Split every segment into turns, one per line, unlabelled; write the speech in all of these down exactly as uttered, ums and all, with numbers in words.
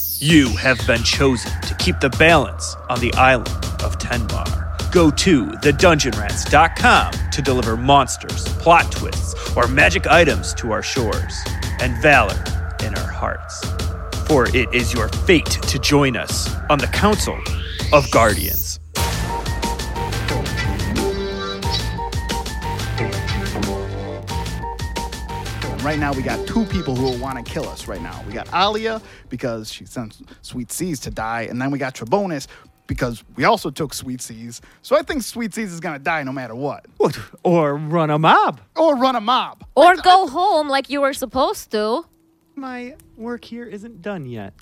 You have been chosen to keep the balance on the island of Tenbar. Go to the dungeon rats dot com to deliver monsters, plot twists, or magic items to our shores, and valor in our hearts. For it is your fate to join us on the Council of Guardians.
Right now, we got two people who will want to kill us right now. We got Alia, because she sent Sweet Seas to die, and then we got Trebonus, because we also took Sweet Seas. So I think Sweet Seas is going to die no matter what.
Or run a mob.
Or run a mob.
Or
I,
go
I,
home like you were supposed to.
My work here isn't done yet.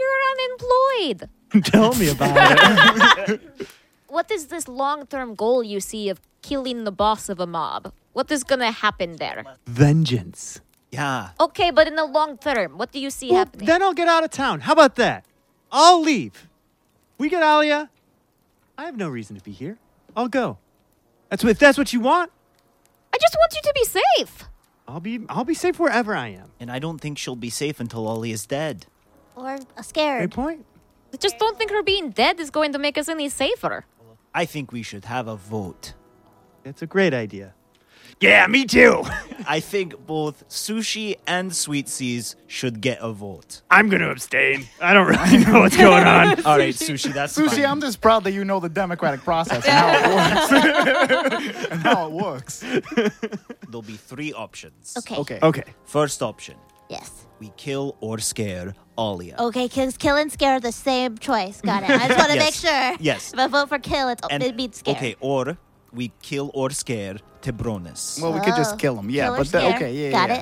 You're unemployed.
Tell me about it.
What is this long-term goal you see of killing the boss of a mob? What is going to happen there?
Vengeance.
Yeah.
Okay, but in the long term, what do you see
Well,
happening?
then I'll get out of town. How about that? I'll leave. We get Alia. I have no reason to be here. I'll go. That's what, if that's what you want,
I just want you to be safe.
I'll be I'll be safe wherever I am.
And I don't think she'll be safe until Ollie is dead.
Or scared.
Great point.
I just don't think her being dead is going to make us any safer.
I think we should have a vote.
It's a great idea. Yeah, me too.
I think both Sushi and Sweet Seas should get a vote.
I'm going to abstain. I don't really know what's going on.
All right, Sushi, that's
Sushi,
fine.
I'm just proud that you know the democratic process and how it works. and how it works.
There'll be three options.
Okay.
Okay.
Okay.
First option,
Yes.
we kill or scare Alia.
Okay, kill, kill and scare are the same choice. Got it. I just want to
Yes.
make sure.
Yes.
If I vote for kill, it's,
And-
it means scare.
Okay, or we kill or scare Tebronis.
Well, we could just
Oh.
kill him. Yeah,
Kill or
but the,
scare.
okay, yeah,
Got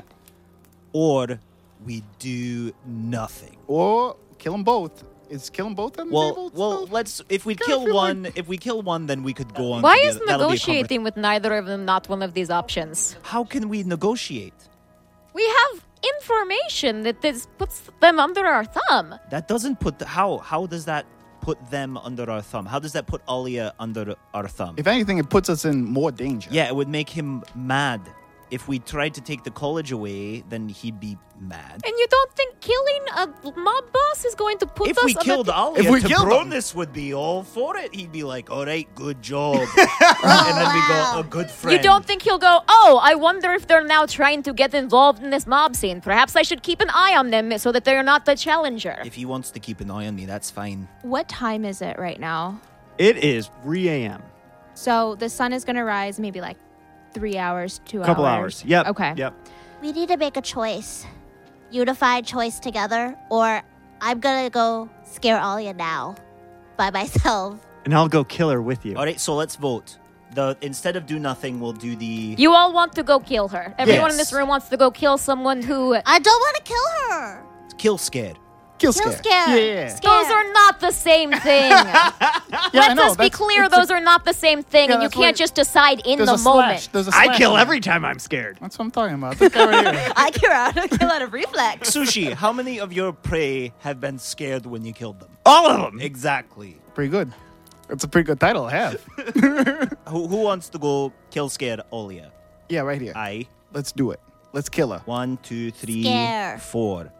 yeah.
it.
Or we do nothing.
Or kill them both. Is kill them both on the
Well,
table
well,
still?
let's. If we
Kinda
kill
feel
one,
like-
if we kill one, then we could go on.
Why
together.
is
That'll be a conver-
negotiating with neither of them not one of these options?
How can we negotiate?
We have information that this puts them under our thumb.
That doesn't put the, how how does that put them under our thumb? How does that put Alia under our thumb?
If anything, it puts us in more danger.
Yeah, it would make him mad. If we tried to take the college away, then he'd be mad.
And you don't think killing a mob boss is going to put
If
us
we
on
killed
the
Alia,
If we killed him.
Tebronis would be all for it. He'd be like, all right, good job. and then we go, a good friend.
You don't think he'll go, oh, I wonder if they're now trying to get involved in this mob scene. Perhaps I should keep an eye on them so that they're not the challenger.
If he wants to keep an eye on me, that's fine.
What time is it right now?
It is three a.m.
So the sun is going to rise maybe like three hours, two
A couple
hours.
hours. Yep.
Okay.
Yep.
We need to make a choice. Unified choice together, or I'm gonna go scare Alia now by myself.
And I'll go kill her with you.
All right, so let's vote. The instead of do nothing, we'll do the.
You all want to go kill her. Everyone in
Yes.
this room wants to go kill someone who...
I don't want to kill her.
Kill scared.
Kill
Kill
scare.
scare.
Yeah, yeah.
Scare.
Those are not the same thing.
Yeah, I
Let's
know,
us be
that's-
clear,
it's a-
those are not the same thing,
Yeah,
and you
that's
can't
why-
just decide in
There's
the
a slash.
moment.
There's a
I
slash
kill
in it.
every time I'm scared.
That's what I'm talking about. This guy right here.
I kill out, I kill out of reflex.
Sushi, how many of your prey have been scared when you killed them?
All of them.
Exactly.
Pretty good. It's a pretty good title to have.
Who, who wants to go kill scared Olia?
Yeah, right here.
I.
Let's do it. Let's kill her.
One, two, three,
Scare.
four.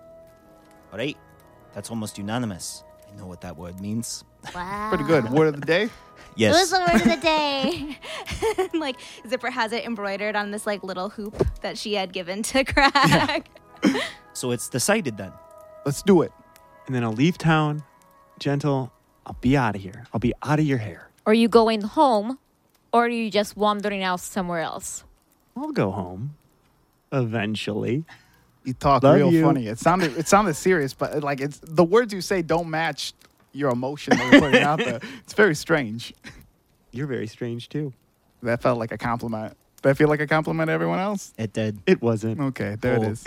All right. That's almost unanimous. I know what that word means.
Wow.
Pretty good. Word of the day.
Yes.
Who's the word of the day?
like Zipper has it embroidered on this like little hoop that she had given to Craig.
So it's decided then.
Let's do it.
And then I'll leave town. Gentle. I'll be out of here. I'll be out of your hair.
Are you going home, or are you just wandering out somewhere else?
I'll go home. Eventually.
You talk
Love
real
you.
funny. It sounded it sounded serious, but like it's the words you say don't match your emotion that you're putting out there. It's very strange.
You're very strange too.
That felt like a compliment. Did I feel like a compliment to everyone else?
It did.
It wasn't.
Okay, there
Oh.
it is.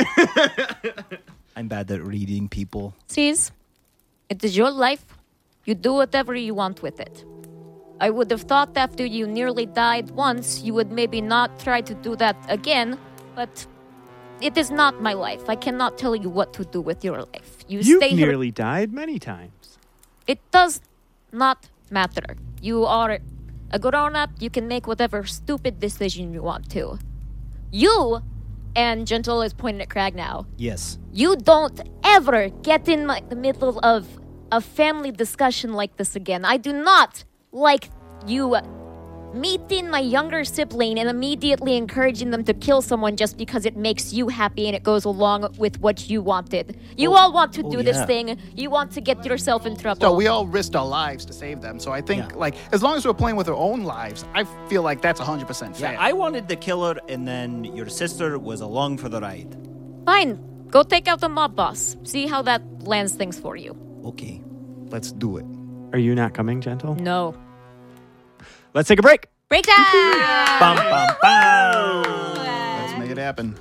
I'm bad at reading people.
Sees, it is your life. You do whatever you want with it. I would have thought after you nearly died once, you would maybe not try to do that again, but it is not my life. I cannot tell you what to do with your life. You
You've
stay here.
nearly died many times.
It does not matter. You are a grown-up. You can make whatever stupid decision you want to. You and Gentle is pointing at Crag now.
Yes.
You don't ever get in like the middle of a family discussion like this again. I do not like you meeting my younger sibling and immediately encouraging them to kill someone just because it makes you happy and it goes along with what you wanted. You
Oh,
all want to
oh,
do this
yeah.
thing. You want to get yourself in trouble.
So we all risked our lives to save them. So I think,
Yeah.
like, as long as we're playing with our own lives, I feel like that's one hundred percent fair.
Yeah, I wanted the killer, and then your sister was along for the ride.
Fine. Go take out the mob boss. See how that lands things for you.
Okay.
Let's do it.
Are you not coming, Gentle?
No.
Let's take a break.
Break time!
Bum, bum, bum.
Let's make it happen.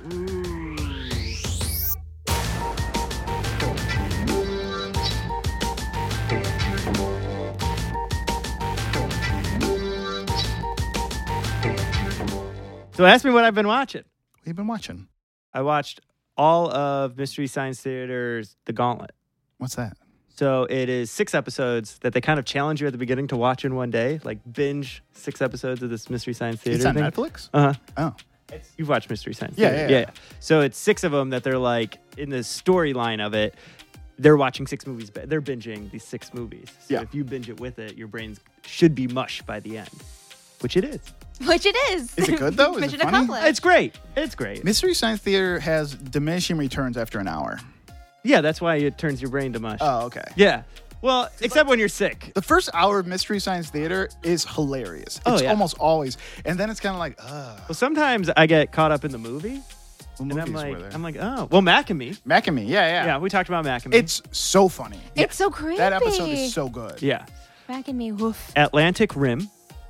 So ask me what I've been watching.
What have you been watching?
I watched all of Mystery Science Theater's The Gauntlet.
What's that?
So it is six episodes that they kind of challenge you at the beginning to watch in one day, like binge six episodes of this Mystery Science Theater
It's on
thing.
Netflix?
Uh-huh.
Oh.
You've watched Mystery Science
Yeah,
Theater.
yeah, yeah.
So it's six of them that they're like, in the storyline of it, they're watching six movies. ba- They're binging these six movies. So
Yeah.
if you binge it with it, your brains should be mush by the end, which it is.
Which it is.
Is it good, though? Is it
Mission
funny?
accomplished.
It's great. It's great.
Mystery Science Theater has diminishing returns after an hour.
Yeah, that's why it turns your brain to mush.
Oh, okay.
Yeah. Well, except when you're sick.
The first hour of Mystery Science Theater is hilarious.
Oh,
It's
yeah.
almost always. And then it's kind of like, ugh.
Well, sometimes I get caught up in the movie,
What
and
movies
I'm
were
like,
there?
I'm like, oh, well, Mac and Me.
Mac and Me. Yeah, yeah.
Yeah, we talked about Mac and Me.
It's so funny.
It's so creepy.
That episode is so good.
yeah.
Back in me, woof.
Atlantic Rim.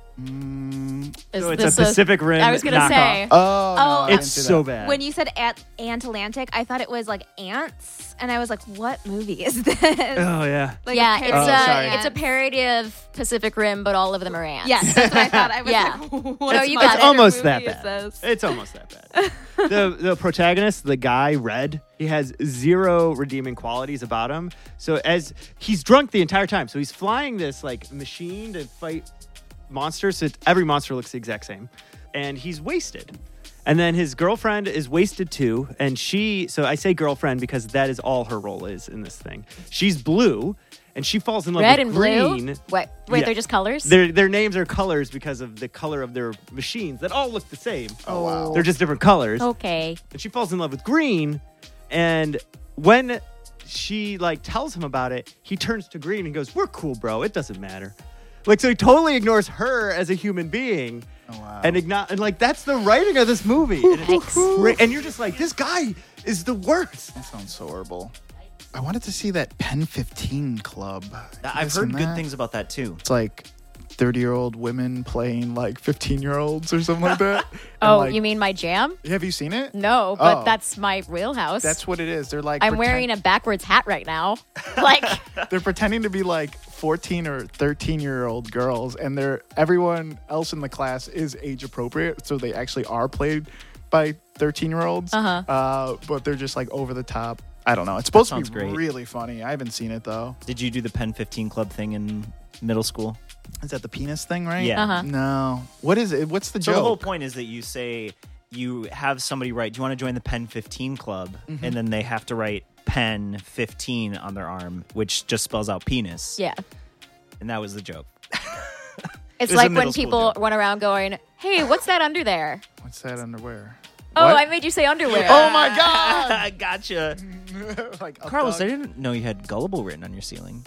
Mm,
Is
So it's
this
a Pacific Rim
I was gonna
knockoff.
say.
oh, no,
Oh,
I didn't
It's
see
so
that.
bad.
When you said at Atlantic, I thought it was like ants, and I was like, "What movie is this?"
Oh yeah.
Like
yeah,
a
it's
parody
Oh,
of
sorry.
a it's a
ants.
parody of Pacific Rim, but all of them are ants.
Yes, that's what I thought. I was
Yeah.
like, "What
No, you
much
got
It's
it.
almost
movie
that
is
bad.
this?
It's almost that bad. the the protagonist, the guy Red, he has zero redeeming qualities about him. So as he's drunk the entire time, so he's flying this like machine to fight monsters. So every monster looks the exact same, and he's wasted. And then his girlfriend is wasted too, and she. So I say girlfriend because that is all her role is in this thing. She's blue, and she falls in love
Red
with
and
green.
blue. Wait, wait,
Yeah.
they're just colors.
Their their names are colors because of the color of their machines that all look the same.
Oh, wow.
They're just different colors.
okay.
And she falls in love with green, and when she like tells him about it, he turns to green and goes, "We're cool, bro. It doesn't matter." Like, so he totally ignores her as a human being.
Oh, wow.
And, igno- and like that's the writing of this movie. And, it's great. And you're just like, this guy is the worst.
That sounds so horrible. I wanted to see that Pen fifteen Club. Have you
I've
guys
heard
seen
good
that?
things about that too.
It's like thirty-year-old women playing like fifteen-year-olds or something like that. And,
Oh,
like-
you mean my jam?
Have you seen it?
No, but
Oh.
that's my wheelhouse.
That's what it is. They're like
I'm
pretend-
wearing a backwards hat right now. Like,
They're pretending to be like fourteen or thirteen year old girls, and they're everyone else in the class is age appropriate, so they actually are played by thirteen year olds.
Uh-huh.
Uh, but they're just like over the top. I don't know. It's supposed to
sounds
be
great.
really funny. I haven't seen it though.
Did you do the Pen fifteen Club thing in middle school?
Is that the penis thing, right?
Yeah.
Uh-huh.
No. What is it? What's the
So
joke?
the whole point is that you say you have somebody write, "Do you want to join the Pen fifteen Club?"
Mm-hmm.
And then they have to write Pen fifteen on their arm, which just spells out penis.
yeah.
And that was the joke.
It's
It was a
like when
middle school
people
joke.
run around going, "Hey, what's that under there?"
What's that underwear?
Oh,
What?
I made you say underwear.
Oh my god!
Gotcha.
like a
Carlos, I
thug.
didn't know you had gullible written on your ceiling.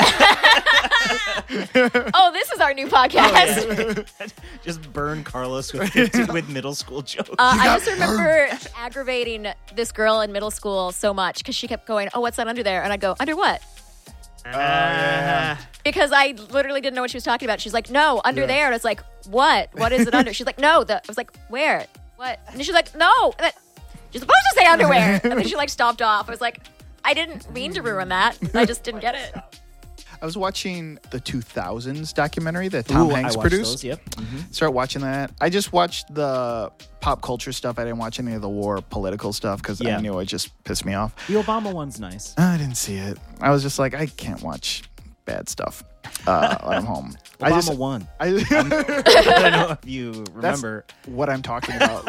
Oh, this is our new podcast.
Just burn Carlos with, fifteen, with middle school jokes.
Uh, I just remember aggravating this girl in middle school so much because she kept going, "Oh, what's that under there?" And I'd go, "Under what?"
Oh, yeah.
Because I literally didn't know what she was talking about. She's like, "No, under
Yeah.
there." And I was like, "What? What is it under?" She's like, "No." The I was like, "Where? What?" And she's like, "No." And then, you're supposed to say underwear. And then she like stopped off. I was like, I didn't mean to ruin that. I just didn't get it.
I was watching the two thousands documentary that Tom
Ooh,
Hanks
I watched
produced.
those, yep. Mhm.
Start watching that. I just watched the pop culture stuff. I didn't watch any of the war political stuff because
Yeah.
I knew it just pissed me off.
The Obama one's nice.
I didn't see it. I was just like, I can't watch bad stuff. uh, when I'm home.
Obama
I just,
won.
I,
I don't know if you
that's
remember.
what I'm talking about.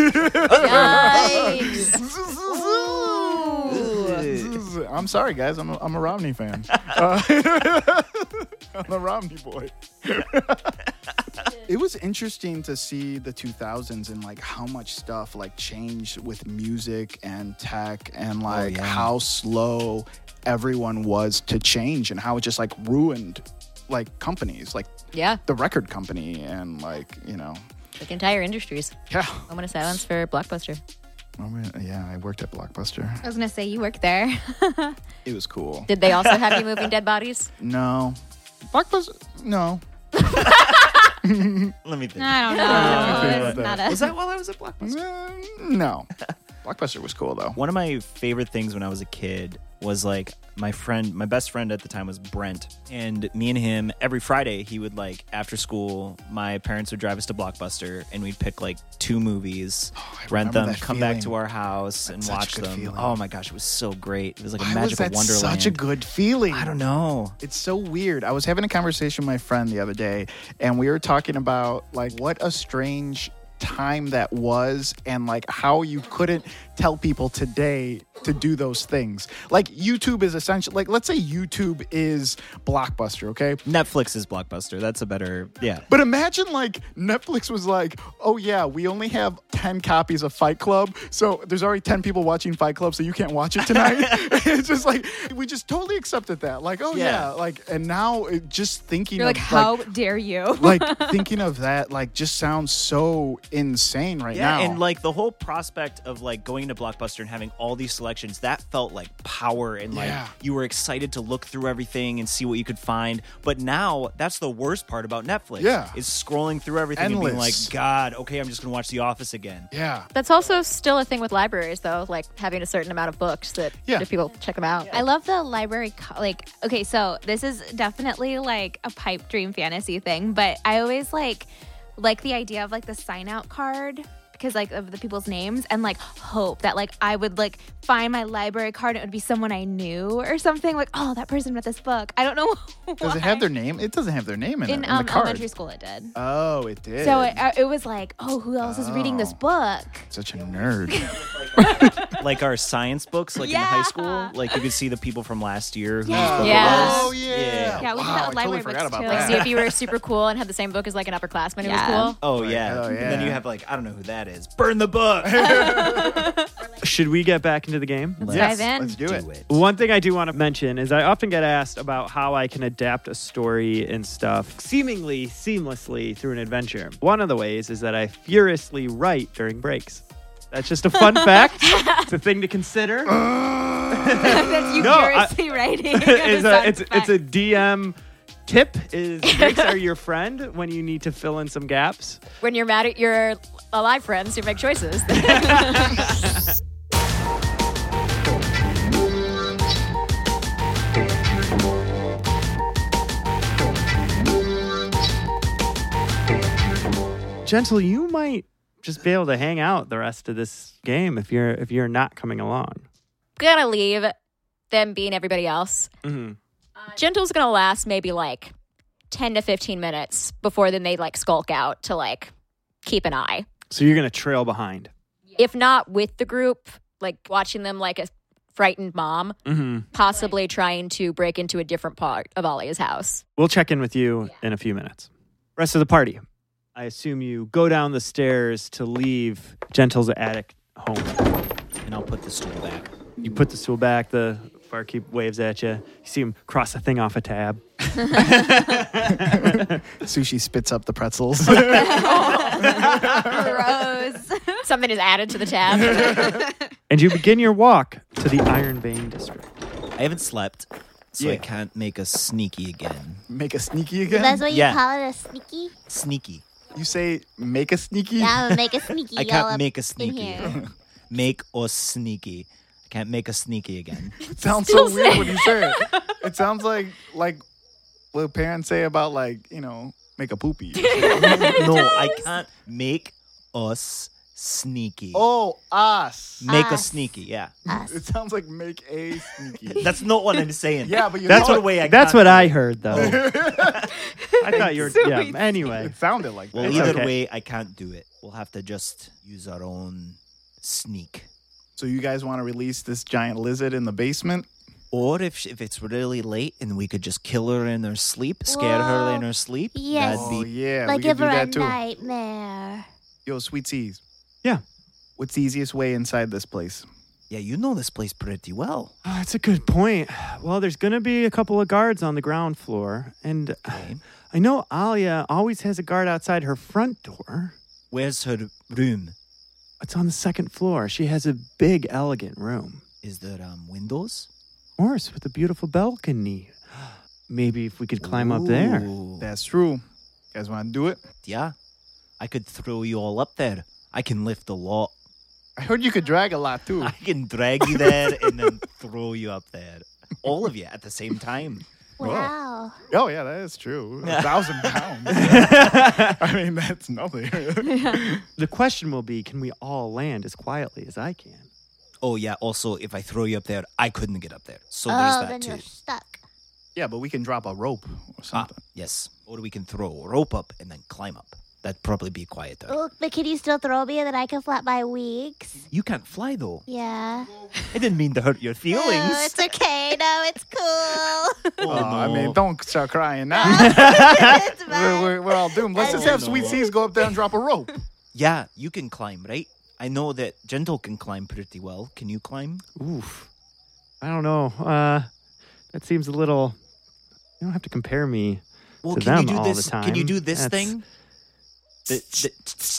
Nice.
I'm sorry, guys. I'm a, I'm a Romney fan. Uh, I'm a Romney boy. It was interesting to see the two thousands and like how much stuff like changed with music and tech and like
yeah.
how slow everyone was to change and how it just like ruined like companies like
Yeah,
the record company and like, you know,
like entire industries.
yeah.
Moment of silence for Blockbuster.
I mean, yeah, I worked at Blockbuster.
I was gonna say you work there.
It was cool.
Did they also have you moving dead bodies?
No. Blockbuster? No.
Let me think.
I don't
Yeah.
know. It's not a.
Was that while I was at Blockbuster?
Uh, no. Blockbuster was cool though.
One of my favorite things when I was a kid was like my friend, my best friend at the time was Brent, and me and him every Friday he would like after school. My parents would drive us to Blockbuster, and we'd pick like two movies,
I
rent
remember
them,
that
come back to
feeling.
our house,
That's
and
such a
watch
good
them.
feeling.
Oh my gosh, it was so great! It was like
Why
a magical
was that
wonderland.
such a good feeling?
I don't know.
It's so weird. I was having a conversation with my friend the other day, and we were talking about like what a strange time that was and like how you couldn't tell people today to do those things. Like YouTube is essentially like, let's say YouTube is Blockbuster, okay?
Netflix is Blockbuster. That's a better, yeah.
But imagine like Netflix was like, oh yeah, we only have ten copies of Fight Club. So there's already ten people watching Fight Club, so you can't watch it tonight. It's just like, we just totally accepted that. Like, oh yeah.
Yeah.
Like, and now it, just thinking
You're
of
like, how dare you?
like thinking of that, like just sounds so insane right
Yeah,
now.
and like the whole prospect of like going to Blockbuster and having all these selections, that felt like power and like
Yeah.
you were excited to look through everything and see what you could find. But now that's the worst part about Netflix.
Yeah.
Is scrolling through everything and being like,
Endless.
God, okay, I'm just gonna watch The Office again.
yeah.
That's also still a thing with libraries, though, like having a certain amount of books that
Yeah.
if people check them out.
I love the library. Co- like, okay, so this is definitely like a pipe dream fantasy thing, but I always like like the idea of like the sign out card because like of the people's names and like hope that like I would like find my library card and it would be someone I knew or something like, oh, that person read this book. I don't know.
Does it
why.
have their name? It doesn't have their name in,
in
it, in
um,
the card.
elementary school? It did.
Oh, it did.
So it, uh, it was like, oh, who else is reading this
Oh.
book?
Such a nerd.
Like our science books, like in high
Yeah.
school, like you could see the people from last year whose
Yeah.
book
Yeah.
it was.
Oh yeah.
Yeah.
Yeah, we did
wow,
that with
I totally
library
forgot
books,
about
too.
that.
Like, see if you were super cool and had the same book as like an upperclassman who
Yeah.
was cool.
Oh yeah.
Oh,
And then
yeah.
you have like, I don't know who that is. Burn the book.
Should we get back into the game?
Let's
Yes,
dive in.
let's do, it.
Do it.
One thing I do want to mention is I often get asked about how I can adapt a story and stuff seemingly seamlessly through an adventure. One of the ways is that I furiously write during breaks. That's just a fun fact. It's a thing to consider.
That's you
No, I-
furiously writing.
It's a,
Sound
it's, it's a
effect.
D M tip is breaks are your friend when you need to fill in some gaps.
When you're mad at your alive friends who make choices.
Gentle, you might just be able to hang out the rest of this game if you're if you're not coming along.
Gonna leave them being everybody else.
Mm-hmm.
Gentle's gonna last maybe like ten to fifteen minutes before then they like skulk out to like keep an eye.
So you're gonna trail behind.
If not with the group, like watching them like a frightened mom,
Mm-hmm.
possibly trying to break into a different part of Alia's house.
We'll check in with you in a few minutes. Rest of the party. I assume you go down the stairs to leave Gentle's attic home.
And I'll put the stool back.
You put the stool back, the barkeep waves at you. You see him cross the thing off a tab.
Sushi spits up the pretzels.
Gross.
Something is added to the tab.
And you begin your walk to the Iron Vein district.
I haven't slept, so I
Yeah.
can't make a sneaky again.
Make a sneaky again?
That's what you
Yeah.
call it, a sneaky?
Sneaky.
You say make a sneaky?
Yeah, make a sneaky.
I
all
can't
up
make a
in
sneaky.
here.
Make or sneaky. I can't make a sneaky again.
It sounds so weird when you say it. It sounds like like what parents say about like, you know, make a poopy.
No, I can't make us sneaky.
Oh, us.
Make us
Us.
sneaky, yeah.
Us.
It sounds like make a sneaky.
That's not what I'm saying.
Yeah, but you
That's
know
what
it,
way I
That's
can't
what
do
I
it.
heard, though. I thought you were. Yeah. Anyway,
it sounded like
Well,
that.
It's
either
okay.
way, I can't do it. We'll have to just use our own sneak.
So you guys want to release this giant lizard in the basement?
Or if sh- if it's really late and we could just kill her in her sleep, scare her
Whoa.
in her sleep,
Yes.
Oh
that'd be
yeah,
like
we
give
could do
her a
that too.
nightmare.
Yo, Sweet Seas.
Yeah.
What's the easiest way inside this place?
yeah. You know this place pretty well.
oh, that's a good point. Well, there's going to be a couple of guards on the ground floor, and
Okay.
I know Alia always has a guard outside her front door.
Where's her room?
It's on the second floor. She has a big, elegant room.
Is there um, windows?
Of course, with a beautiful balcony. Maybe if we could climb up there.
Ooh.
That's true. You guys want to do it?
Yeah. I could throw you all up there. I can lift a lot.
I heard you could drag a lot too.
I can drag you there and then throw you up there. All of you at the same time.
Wow.
Oh yeah, that is true. A thousand pounds. I mean, that's nothing.
The question will be, can we all land as quietly as I can?
Oh, yeah. Also, if I throw you up there, I couldn't get up there. So
Oh,
there's
then
that
you're
too.
stuck.
Yeah, but we can drop a rope or
Ah,
something.
yes. Or we can throw a rope up and then climb up. That'd probably be quieter.
Oh, but can you still throw me and then I can flap my wings?
You can't fly, though.
Yeah.
I didn't mean to hurt your feelings.
No, it's okay. No, it's cool.
Oh,
Oh, I
no.
mean, don't start crying now.
it's
we're,
fine.
we're, we're all doomed. Let's
I
just
know.
have Sweet Seas go up there and drop a rope.
Yeah, you can climb, right? I know that Gentle can climb pretty well. Can you climb?
Oof. I don't know. Uh, that seems a little. You don't have to compare me
Well,
to
can
them
you do
all
this?
the time.
Can you do this
That's-
thing? The, the,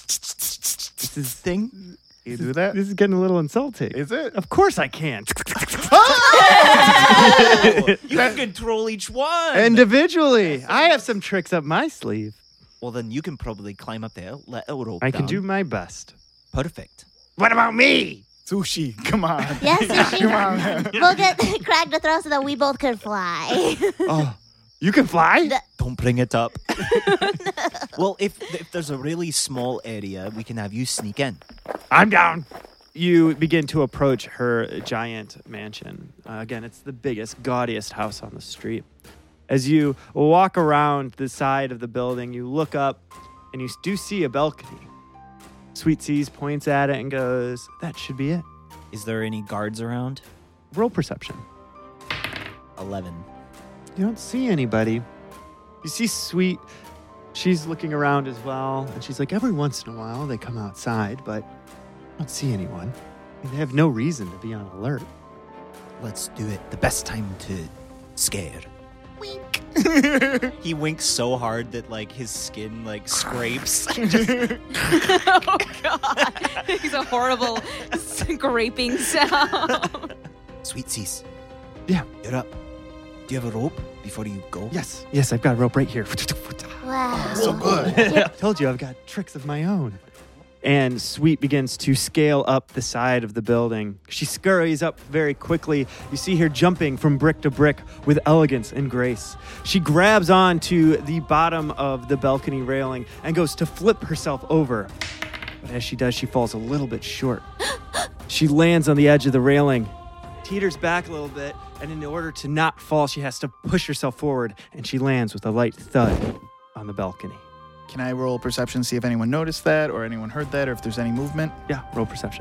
this is thing?
You do that?
This is getting a little insulting.
Is it?
Of course I can.
You can control each one.
Individually, I have some tricks up my sleeve.
well, then you can probably climb up there. Let a rope
I can
down.
do my best.
Perfect.
What about me?
Sushi, come on.
Yes, Sushi.
Come on, man.
We'll get Crag to throw so that we both can fly.
Oh, you can fly?
Don't bring it up. Well, if if there's a really small area, we can have you sneak in.
I'm down. You begin to approach her giant mansion. Uh, again, it's the biggest, gaudiest house on the street. As you walk around the side of the building, you look up and you do see a balcony. Sweet Seas points at it and goes, that should be it.
Is there any guards around?
Roll perception.
Eleven.
You don't see anybody. You see Sweet. She's looking around as well. And she's like, every once in a while they come outside, but I don't see anyone. And they have no reason to be on alert.
Let's do it. The best time to scare.
Wink.
He winks so hard that like his skin like scrapes.
Oh god. He's a horrible scraping sound.
Sweet Seas.
Yeah.
You're up. Do you have a rope before you go?
Yes, yes, I've got a rope right here.
Wow.
So good.
Told you I've got tricks of my own. And Sweet begins to scale up the side of the building. She scurries up very quickly. You see her jumping from brick to brick with elegance and grace. She grabs onto the bottom of the balcony railing and goes to flip herself over. But as she does, she falls a little bit short. She lands on the edge of the railing, teeters back a little bit, and in order to not fall, she has to push herself forward, and she lands with a light thud on the balcony.
Can I roll perception, see if anyone noticed that or anyone heard that or if there's any movement?
Yeah, roll perception.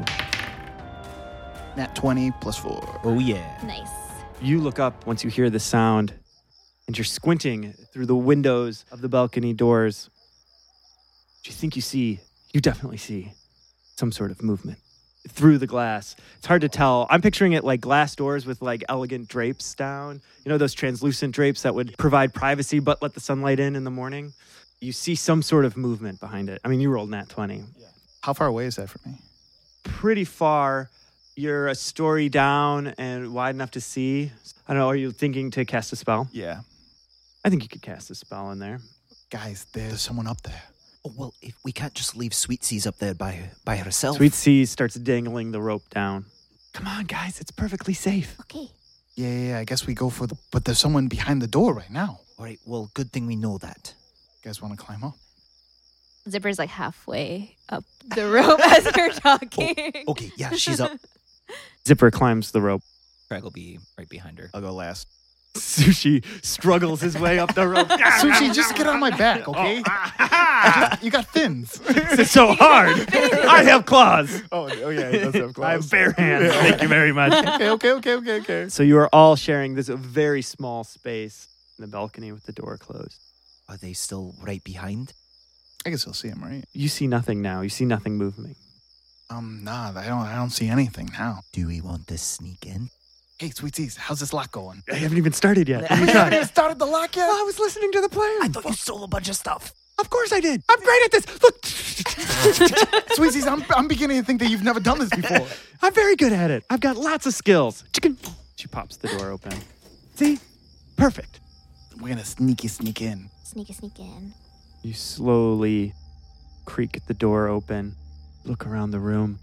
Nat twenty plus four.
Oh yeah.
Nice.
You look up once you hear the sound, and you're squinting through the windows of the balcony doors. Do you think you see, you definitely see some sort of movement through the glass. It's hard to tell. I'm picturing it like glass doors with like elegant drapes down. You know, those translucent drapes that would provide privacy but let the sunlight in in the morning? You see some sort of movement behind it. I mean, you rolled nat twenty.
How far away is that from me?
Pretty far. You're a story down and wide enough to see. I don't know, are you thinking to cast a spell?
Yeah.
I think you could cast a spell in there.
Guys, there's someone up there.
Oh well, if we can't just leave Sweet Seas up there by by herself.
Sweet Seas starts dangling the rope down. Come on, guys, it's perfectly safe.
Okay.
Yeah, yeah, yeah, I guess we go for the... But there's someone behind the door right now.
All right. Well, good thing we know that.
You guys want to climb up?
Zipper's like halfway up the rope as you're talking.
Okay, yeah, she's up.
Zipper climbs the rope.
Craig will be right behind her.
I'll go last.
Sushi struggles his way up the rope.
Sushi, just get on my back, okay? Just- you got fins.
It's so hard. I have claws.
Oh, oh yeah, he does have claws.
I have bare hands. Thank you very much.
Okay, okay, okay, okay, okay.
So you are all sharing this very small space in the balcony with the door closed.
Are they still right behind?
I guess you'll see him, right?
You see nothing now. You see nothing moving.
Um, nah, I don't. I don't see anything now.
Do we want to sneak in?
Hey, Sweetsies, how's this lock going?
I haven't even started yet.
You haven't started the lock yet?
I was listening to the plan.
I thought you stole a bunch of stuff.
Of course I did. I'm great at this. Look.
Sweetsies, I'm, I'm beginning to think that you've never done this before.
I'm very good at it. I've got lots of skills. Chicken. She pops the door open. See? Perfect.
We're gonna sneaky sneak in.
Sneak a sneak in.
You slowly creak the door open, look around the room.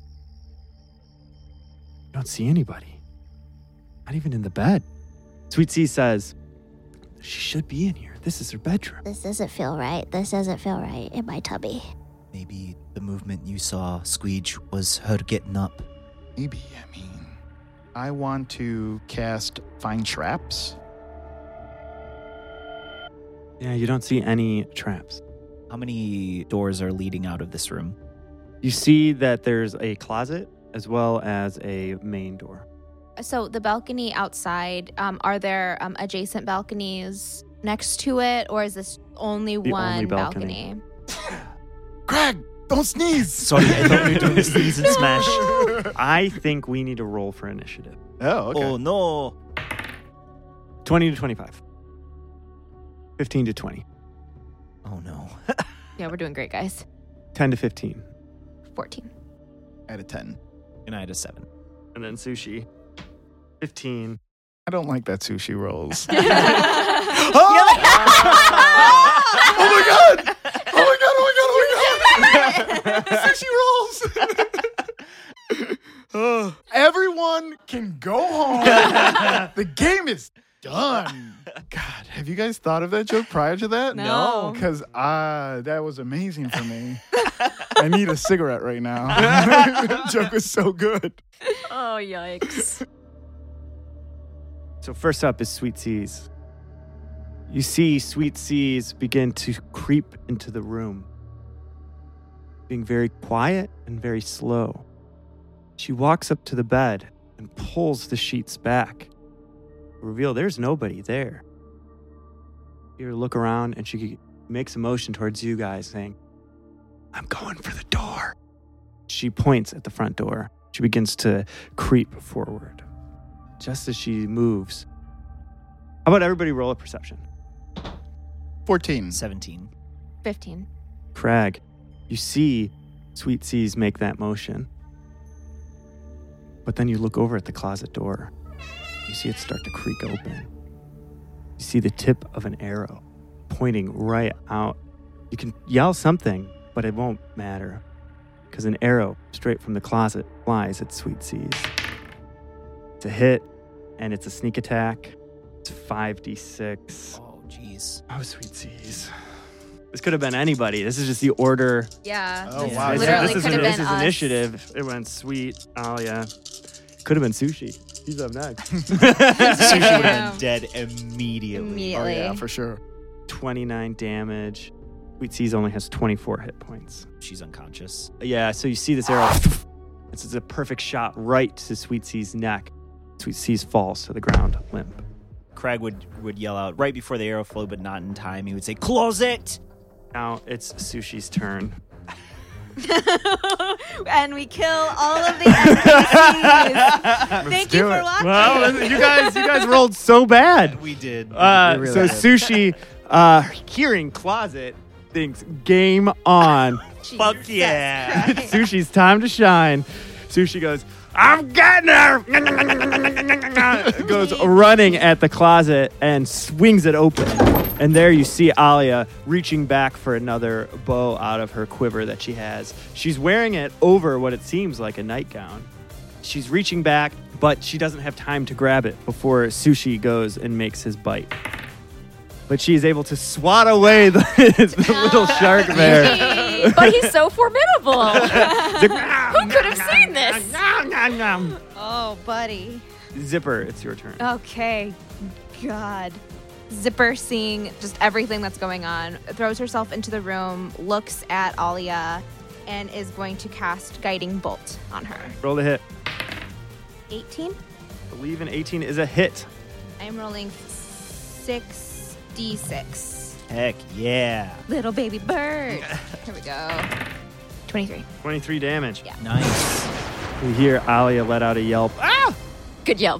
You don't see anybody. Not even in the bed. Sweet C says, she should be in here. This is her bedroom.
This doesn't feel right. This doesn't feel right in my tummy.
Maybe the movement you saw, Squeege, was her getting up.
Maybe, I mean, I want to cast Find Traps.
Yeah, you don't see any traps.
How many doors are leading out of this room?
You see that there's a closet as well as a main door.
So the balcony outside, um, are there um, adjacent balconies next to it, or is this only
The
one
only balcony.
balcony?
Craig, don't sneeze.
Sorry, I thought we were doing sneeze and smash.
I think we need to roll for initiative.
Oh, okay.
Oh, no.
twenty to twenty-five. fifteen to twenty.
Oh, no.
Yeah, we're doing great, guys.
ten to fifteen.
fourteen.
I had a ten.
And I had a seven.
And then Sushi. fifteen.
I don't like that sushi rolls.
oh!
Oh my god! Oh my god! Oh my god! Oh my god! Sushi rolls. Oh. Everyone can go home. The game is done. God, have you guys thought of that joke prior to that?
No.
Because uh, that was amazing for me. I need a cigarette right now. That joke was so good.
Oh, yikes.
So first up is Sweet C's. You see Sweet C's begin to creep into the room, being very quiet and very slow. She walks up to the bed and pulls the sheets back. Reveal there's nobody there. You look around and she makes a motion towards you guys saying, I'm going for the door. She points at the front door. She begins to creep forward. Just as she moves, how about everybody roll a perception?
fourteen.
seventeen.
fifteen.
Crag, you see Sweet C's make that motion. But then you look over at the closet door. You see it start to creak open. You see the tip of an arrow pointing right out. You can yell something, but it won't matter because an arrow straight from the closet flies at Sweet C's. It's a hit, and it's a sneak attack. It's five d six.
Oh, jeez.
Oh, Sweet C's. This could have been anybody. This is just the order.
Yeah.
Oh,
this
wow.
This,
Literally
this is,
could have
this
been
is
us.
initiative. It went Sweet. Oh, yeah. Could have been Sushi. He's up next.
Sushi would have
Yeah.
been dead immediately.
Oh,
Immediately.
yeah, for sure.
twenty-nine damage. Sweet C's only has twenty-four hit points.
She's unconscious.
Yeah, so you see this arrow. This is a perfect shot right to Sweet C's neck. Sweet C's falls to the ground limp.
Craig would, would yell out right before the arrow flew, but not in time. He would say, close it!
Now it's Sushi's turn.
And we kill all of the N P Cs. Thank you
do
for
it.
watching.
Well, you guys, you guys rolled so bad.
We did.
Uh,
We really
so
did.
Sushi, uh, hearing closet, thinks game on.
Fuck yeah.
Sushi's time to shine. Sushi goes, I'm getting her! Goes running at the closet and swings it open. And there you see Alia reaching back for another bow out of her quiver that she has. She's wearing it over what it seems like a nightgown. She's reaching back, but she doesn't have time to grab it before Sushi goes and makes his bite. but she is able to swat away the, the little shark bear.
But he's so formidable. Who could have seen this?
Oh, buddy.
Zipper, it's your turn.
Okay. God. Zipper, seeing just everything that's going on, throws herself into the room, looks at Alia, and is going to cast Guiding Bolt on her.
Roll the hit.
eighteen?
I believe an eighteen is a hit.
I'm rolling six d six.
Heck yeah.
Little baby bird. Here we go. twenty-three.
twenty-three damage.
Yeah.
Nice.
You hear Alia let out a yelp. Ah!
Good yelp.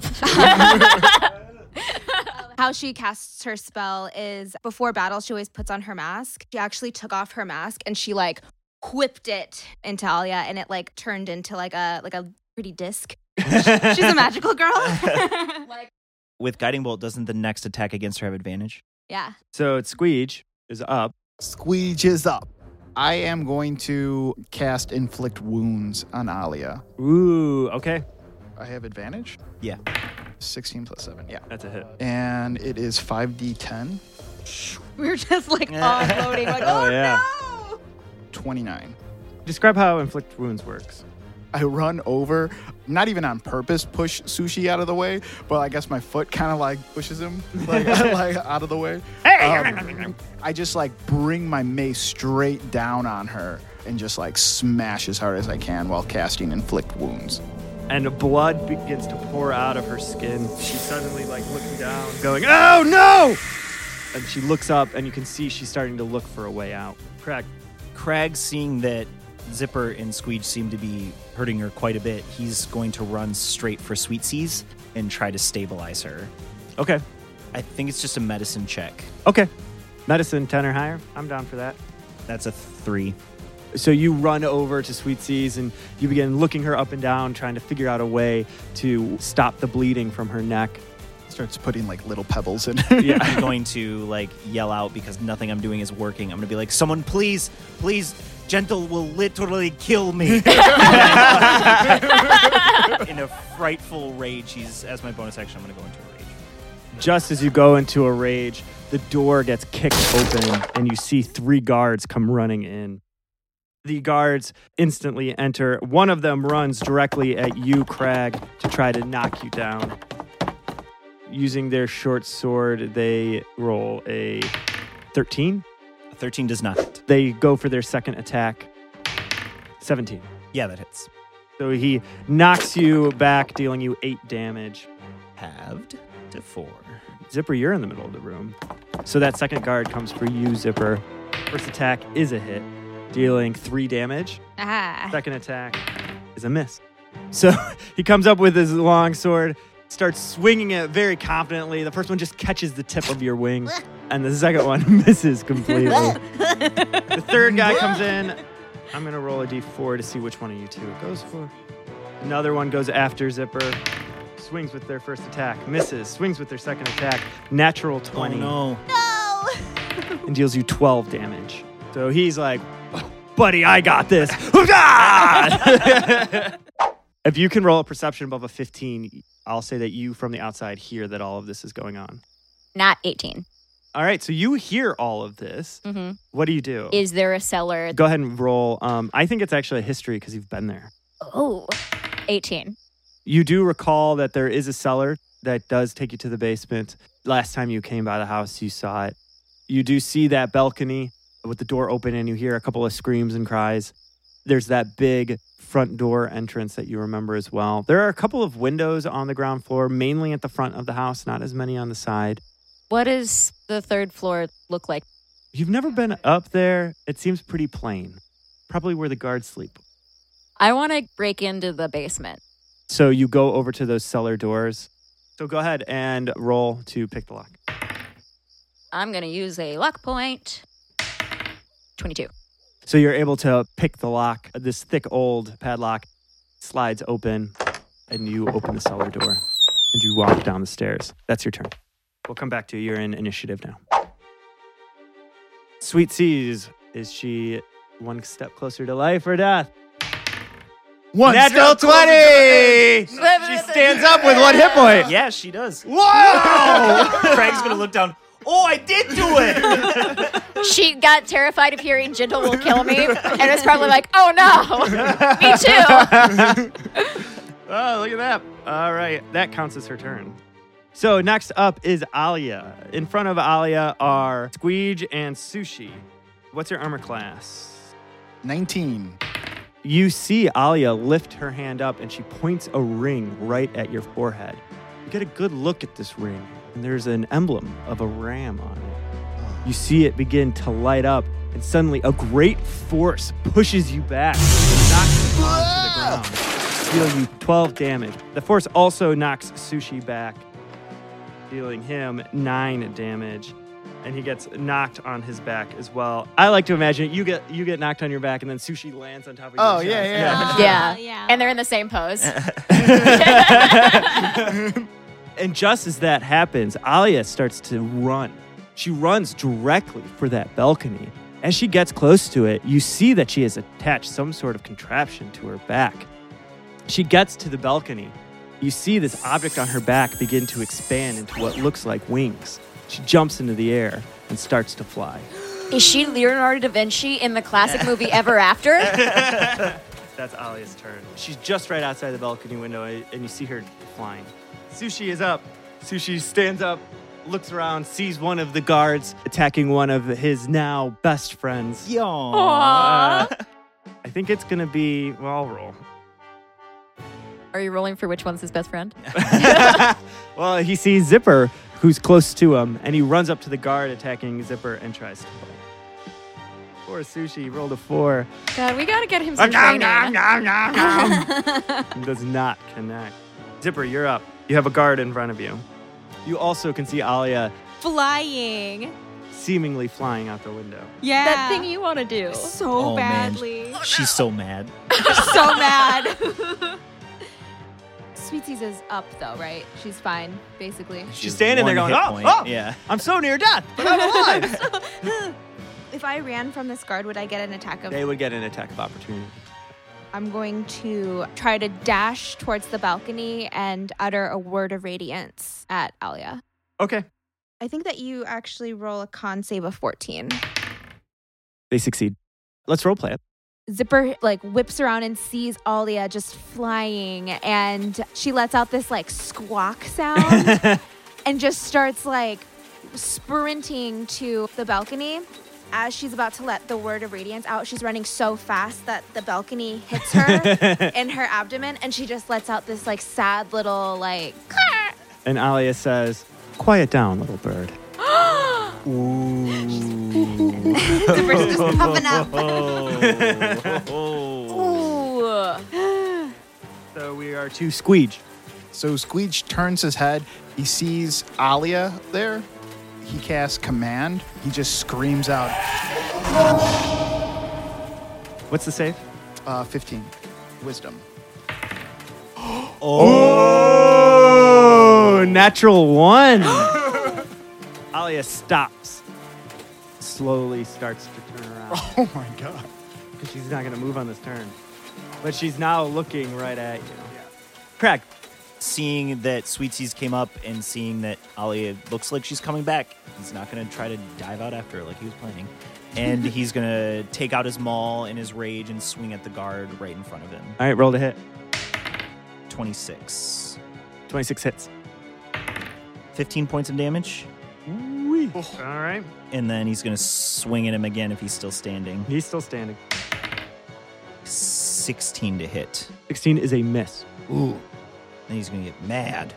How she casts her spell is before battle, she always puts on her mask. She actually took off her mask and she like whipped it into Alia, and it like turned into like a like a pretty disc. She's a magical girl. Like,
With Guiding Bolt, doesn't the next attack against her have advantage?
yeah.
So it's Squeege is up.
Squeege is up. I am going to cast Inflict Wounds on Alia.
Ooh, okay.
I have advantage?
Yeah.
sixteen plus seven, yeah.
That's a hit.
And it is five d ten,
We were just like unloading, like, oh,
Oh, yeah.
no.
twenty-nine.
Describe how Inflict Wounds works.
I run over, not even on purpose, push Sushi out of the way, but I guess my foot kind of like pushes him like, like out of the way. Um, I just like bring my mace straight down on her and just like smash as hard as I can while casting Inflict Wounds.
And blood begins to pour out of her skin. She's suddenly like looking down, going, oh no! And she looks up and you can see she's starting to look for a way out. Craig.
Crag, seeing that Zipper and Squeege seem to be hurting her quite a bit, he's going to run straight for Sweet Seas and try to stabilize her.
Okay.
I think it's just a medicine check.
Okay. Medicine ten or higher. I'm down for that.
That's a three.
So you run over to Sweet Seas and you begin looking her up and down, trying to figure out a way to stop the bleeding from her neck.
Starts putting like little pebbles in.
Yeah.
I'm going to like yell out because nothing I'm doing is working. I'm going to be like, someone please, please, Gentle will literally kill me. In a frightful rage, he's, as my bonus action, I'm going to go into a rage.
Just as you go into a rage, the door gets kicked open and you see three guards come running in. The guards instantly enter. One of them runs directly at you, Crag, to try to knock you down. Using their short sword, they roll a thirteen.
A thirteen does not hit.
They go for their second attack. seventeen.
Yeah, that hits.
So he knocks you back, dealing you eight damage.
Halved to four.
Zipper, you're in the middle of the room. So that second guard comes for you, Zipper. First attack is a hit, dealing three damage.
Ah.
Second attack is a miss. So he comes up with his long sword, starts swinging it very confidently. The first one just catches the tip of your wing, and the second one misses completely. The third guy comes in. I'm going to roll a d four to see which one of you two it goes for. Another one goes after Zipper. Swings with their first attack. Misses. Swings with their second attack. Natural twenty.
Oh, no.
No!
And deals you twelve damage. So he's like, buddy, I got this. If you can roll a perception above a fifteen, I'll say that you from the outside hear that all of this is going on.
Not eighteen.
All right, so you hear all of this.
Mm-hmm.
What do you do?
Is there a cellar?
Go ahead and roll. Um, I think it's actually a history because you've been there.
Oh, eighteen.
You do recall that there is a cellar that does take you to the basement. Last time you came by the house, you saw it. You do see that balcony with the door open and you hear a couple of screams and cries. There's that big front door entrance that you remember as well. There are a couple of windows on the ground floor, mainly at the front of the house, not as many on the side.
What does the third floor look like?
You've never been up there. It seems pretty plain. Probably where the guards sleep.
I want to break into the basement.
So you go over to those cellar doors. So go ahead and roll to pick the lock.
I'm going to use a lock point. twenty-two.
So you're able to pick the lock. This thick old padlock slides open and you open the cellar door and you walk down the stairs. That's your turn. We'll come back to you. You're in initiative now. Sweet Seas, is she one step closer to life or death?
One
Natural
step closer to
twenty! She stands up with one hit point.
Yeah, she does.
Whoa!
Craig's going to look down. Oh, I did do it.
She got terrified of hearing "gentle will kill me," and was probably like, "Oh no, me too."
Oh, look at that. All right. That counts as her turn. So next up is Alia. In front of Alia are Squeege and Sushi. What's your armor class?
nineteen.
You see Alia lift her hand up and she points a ring right at your forehead. You get a good look at this ring, and there's an emblem of a ram on it. You see it begin to light up, and suddenly a great force pushes you back and knocks you onto the ground, dealing you twelve damage. The force also knocks Sushi back, dealing him nine damage. And he gets knocked on his back as well. I like to imagine you get you get knocked on your back, and then Sushi lands on top of
Oh,
your
yeah,
chest.
yeah.
Yeah.
yeah.
And they're in the same pose.
And just as that happens, Alia starts to run. She runs directly for that balcony. As she gets close to it, you see that she has attached some sort of contraption to her back. She gets to the balcony. You see this object on her back begin to expand into what looks like wings. She jumps into the air and starts to fly.
Is she Leonardo da Vinci in the classic movie Ever After?
That's Alia's turn. She's just right outside the balcony window, and you see her flying. Sushi is up. Sushi stands up, looks around, sees one of the guards attacking one of his now best friends.
Yo.
Uh, I think it's going to be, well, I'll roll.
Are you rolling for which one's his best friend?
Well, he sees Zipper, who's close to him, and he runs up to the guard attacking Zipper and tries to fight. Poor Sushi rolled a four.
God, we gotta get him some training.
He does not connect. Zipper, you're up. You have a guard in front of you. You also can see Alia
Flying.
seemingly flying out the window.
Yeah.
That thing you want to do.
so
Oh, man.
badly.
She's so mad.
so mad. Sweetsies is up though, right? She's fine, basically.
She's standing there
One
going,
hit
oh,
point.
oh,
Yeah.
I'm so near death, but I'm alive.
If I ran from this guard, would I get an attack of?
They would get an attack of opportunity.
I'm going to try to dash towards the balcony and utter a word of radiance at Alia.
Okay.
I think that you actually roll a con save of fourteen.
They succeed. Let's roleplay it.
Zipper like whips around and sees Alia just flying, and she lets out this like squawk sound and just starts like sprinting to the balcony. As she's about to let the word of radiance out, she's running so fast that the balcony hits her in her abdomen, and she just lets out this like sad little like.
And Alia says, quiet down, little bird.
Zipper's just puffing up.
Ooh.
So we are to Squeege.
So Squeege turns his head. He sees Alia there. He casts command. He just screams out,
What's the save?
uh, fifteen. Wisdom.
Oh, natural one. Alia stops, slowly starts to turn around
Oh my god.
because she's not going to move on this turn. But she's now looking right at you. Craig,
Seeing that Sweetsies came up and seeing that Alia looks like she's coming back, he's not going to try to dive out after her like he was planning. And he's going to take out his maul in his rage and swing at the guard right in front of him.
all right, roll to hit.
twenty-six.
twenty-six hits.
fifteen points of damage.
Whee. All right.
And then he's going to swing at him again if he's still standing.
He's still standing.
sixteen to hit.
sixteen is a miss.
Ooh. Then he's going to get mad.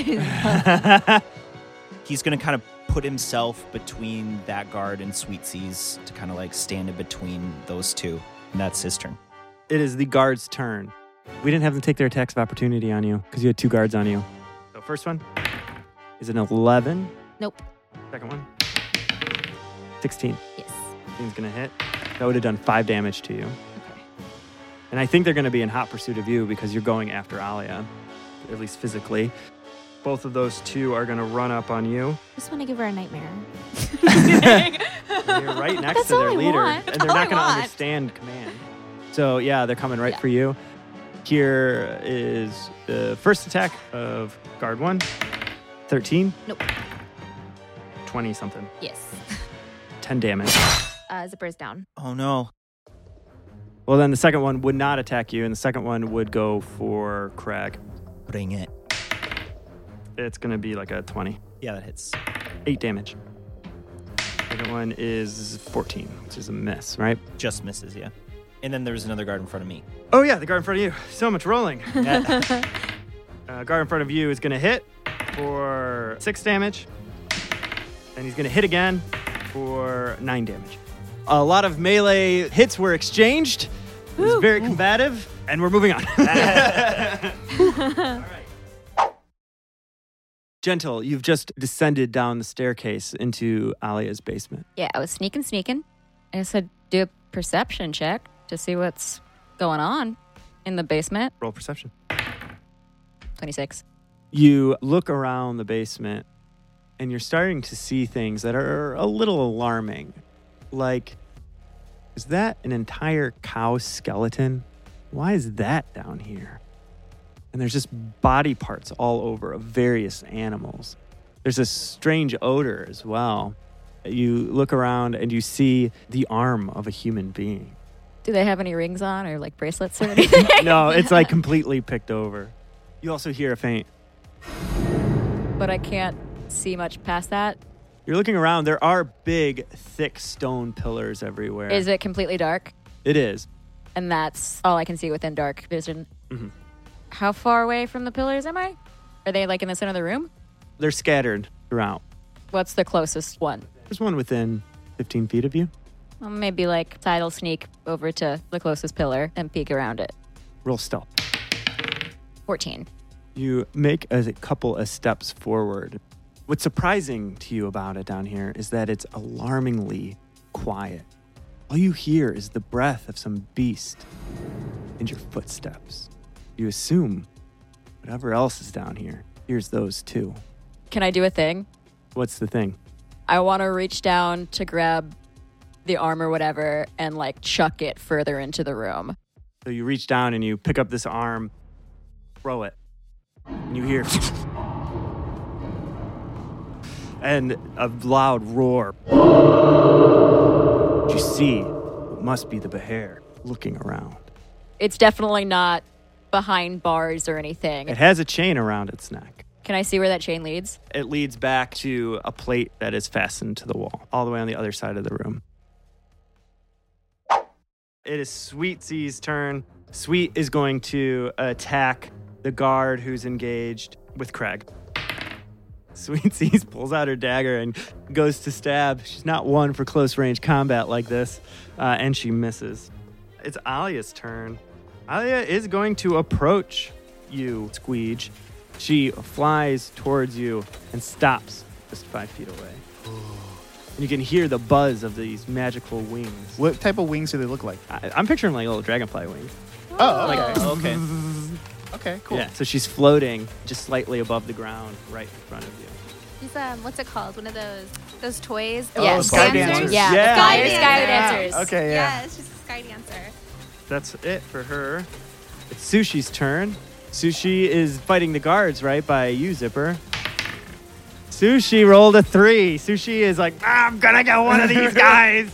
He's going to kind of put himself between that guard and Sweetsies to kind of like stand in between those two. And that's his turn.
It is the guard's turn. We didn't have them take their attacks of opportunity on you because you had two guards on you. So first one is an eleven.
Nope.
Second one, sixteen.
Yes.
sixteen's going to hit. That would have done five damage to you.
Okay.
And I think they're going to be in hot pursuit of you because you're going after Alia, at least physically. Both of those two are going to run up on you.
Just want to give her a nightmare.
And you're right next
That's
to their
all I
leader,
want.
and
That's
they're
all
not
I
going to
want.
understand command. So yeah, they're coming right
Yeah.
for you. Here is the first attack of guard one. thirteen.
Nope.
twenty something.
Yes.
ten damage.
Uh, Zipper's down.
Oh no.
Well, then the second one would not attack you, and the second one would go for Crag.
Bring it.
It's going to be like a twenty.
Yeah, that hits.
eight damage. Second one is fourteen, which is a miss, right?
Just misses, yeah. And then there's another guard in front of me.
Oh, yeah, the guard in front of you. So much rolling. uh, guard in front of you is going to hit for six damage. And he's going to hit again for nine damage. A lot of melee hits were exchanged. It was very combative, and we're moving on. All right. Gentle, you've just descended down the staircase into Alia's basement.
Yeah, I was sneaking, sneaking. I said, do a perception check to see what's going on in the basement.
Roll perception.
twenty-six.
You look around the basement, and you're starting to see things that are a little alarming. Like, is that an entire cow skeleton? Why is that down here? And there's just body parts all over of various animals. There's a strange odor as well. You look around and you see the arm of a human being.
Do they have any rings on or like bracelets or anything?
No, it's like completely picked over. You also hear a faint.
But I can't see much past that.
You're looking around. There are big, thick stone pillars everywhere.
Is it completely dark?
It is.
And that's all I can see within dark vision.
Mm-hmm.
How far away from the pillars am I? Are they like in the center of the room?
They're scattered throughout.
What's the closest one?
There's one within fifteen feet of you.
Well, maybe like tidal sneak over to the closest pillar and peek around it.
Roll stealth.
fourteen.
You make a couple of steps forward. What's surprising to you about it down here is that it's alarmingly quiet. All you hear is the breath of some beast and your footsteps. You assume whatever else is down here hears those too.
Can I do a thing?
What's the thing?
I want to reach down to grab the arm or whatever and like chuck it further into the room.
So you reach down and you pick up this arm, throw it, and you hear and a loud roar. You see what must be the Behair looking around.
It's definitely not behind bars or anything.
It has a chain around its neck.
Can I see where that chain leads?
It leads back to a plate that is fastened to the wall, all the way on the other side of the room. It is Sweet C's turn. Sweet is going to attack the guard who's engaged with Craig. Sweet C's pulls out her dagger and goes to stab. She's not one for close range combat like this, uh, and she misses. It's Alia's turn. Alia is going to approach you, Squeege. She flies towards you and stops just five feet away. And you can hear the buzz of these magical wings.
What type of wings do they look like?
I, I'm picturing like little dragonfly wings.
Oh,
Like,
Okay.
okay, cool.
Yeah, so she's floating just slightly above the ground right in front of you.
She's um, what's it called? One of those those toys.
Oh,
Yes.
sky
Dancers?
dancers.
Yeah,
Yeah.
the sky,
Sky
sky
dancers.
dancers.
Okay, yeah.
Yeah, it's just a sky dancer.
That's it for her. It's Sushi's turn. Sushi is fighting the guards, right, by you, Zipper. Sushi rolled a three. Sushi is like, I'm gonna get one of these guys.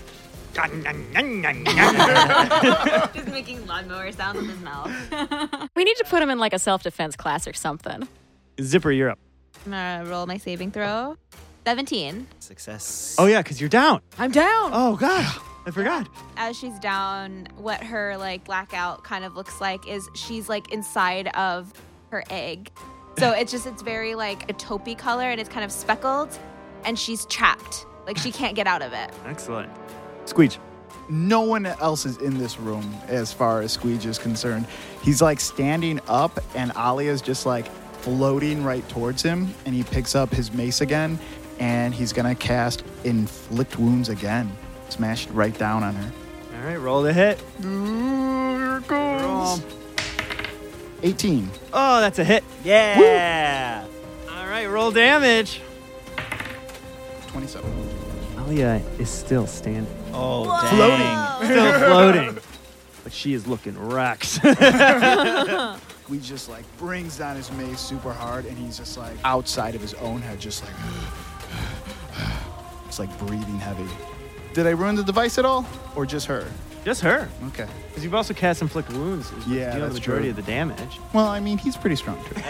Just making lawnmower sounds with his mouth.
We need to put him in like a self-defense class or something.
Zipper, you're up.
I'm gonna roll my saving throw. seventeen.
Success.
Oh, yeah, because you're down.
I'm down.
Oh, God. I forgot.
As she's down, what her like blackout kind of looks like is she's like inside of her egg. So it's just it's very like a taupey color and it's kind of speckled, and she's trapped. Like she can't get out of it.
Excellent. Squeege.
No one else is in this room as far as Squeege is concerned. He's like standing up and Alia's just like floating right towards him, and he picks up his mace again and he's gonna cast Inflict Wounds again. Smashed right down on her.
All right, roll the hit.
Here it goes. eighteen.
Oh, that's a hit. Yeah. All right, roll damage.
twenty-seven.
Alia is still standing.
Oh,
Floating.
dang.
Still floating. But she is looking wrecked.
We just like brings down his mace super hard, and he's just like outside of his own head, just like looks like breathing heavy. Did I ruin the device at all? Or just her?
Just her.
Okay.
Because you've also cast Inflict Wounds. Which
Yeah,
deal the
that's
majority
true.
of the damage.
Well, I mean, he's pretty strong too.